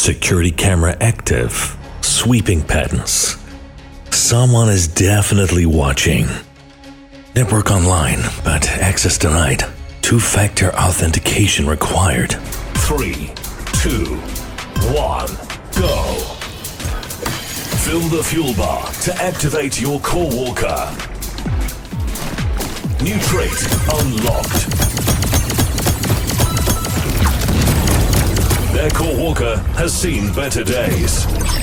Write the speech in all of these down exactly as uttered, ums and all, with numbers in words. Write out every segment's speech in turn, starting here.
Security camera active. Sweeping patterns. Someone is definitely watching. Network online, but access denied. Two-factor authentication required. Three, two, one, go. Fill the fuel bar to activate your core walker. New trait unlocked. Their core walker has seen better days.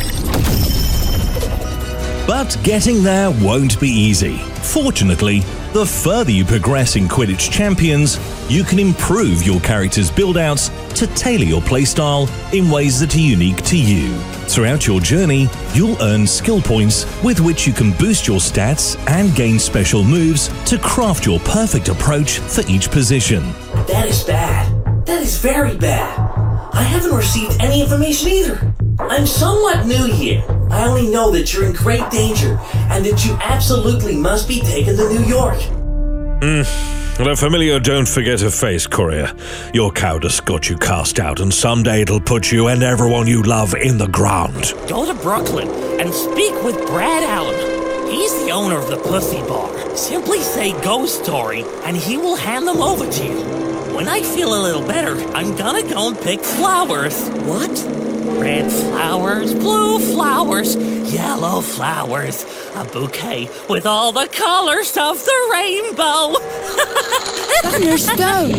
But getting there won't be easy. Fortunately, the further you progress in Quidditch Champions, you can improve your character's build-outs to tailor your playstyle in ways that are unique to you. Throughout your journey, you'll earn skill points with which you can boost your stats and gain special moves to craft your perfect approach for each position. That is bad. That is very bad. I haven't received any information either. I'm somewhat new here. I only know that you're in great danger and that you absolutely must be taken to New York. Hmm. The familiar don't forget a face, Courier. Your cowardice got you cast out, and someday it'll put you and everyone you love in the ground. Go to Brooklyn and speak with Brad Allen. He's the owner of the Pussy Bar. Simply say Ghost Story, and he will hand them over to you. When I feel a little better, I'm gonna go and pick flowers. What? Red flowers, blue flowers, yellow flowers. A bouquet with all the colors of the rainbow. Thunderstone.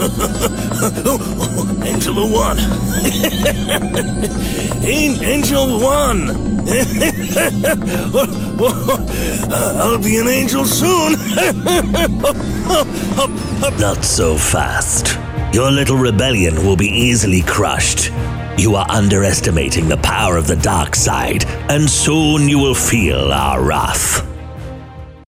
Angel one. Angel one. I'll be an angel soon. Not so fast. Your little rebellion will be easily crushed. You are underestimating the power of the dark side, and soon you will feel our wrath.